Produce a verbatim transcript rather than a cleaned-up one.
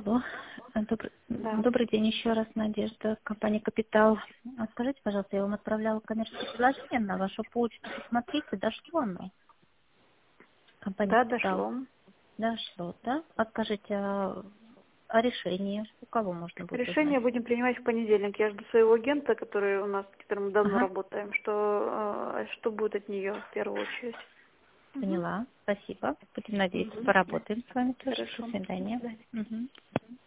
Алло. Добрый, Да. добрый день еще раз, Надежда, компания «Капитал». А Скажите, пожалуйста, я вам отправляла коммерческое предложение на вашу почту. Посмотрите, дошло оно. Компания Да, «Капитал». дошло. Дошло, да? А скажите, а, о решении у кого можно будет узнать? Решение будем принимать в понедельник. Я жду своего агента, который у нас, теперь мы давно Ага, работаем, что, э, что будет от нее в первую очередь. Угу. поняла. Спасибо. Будем надеяться, Угу. поработаем с вами тоже. До Хорошо. До свидания. свидания. Мгм.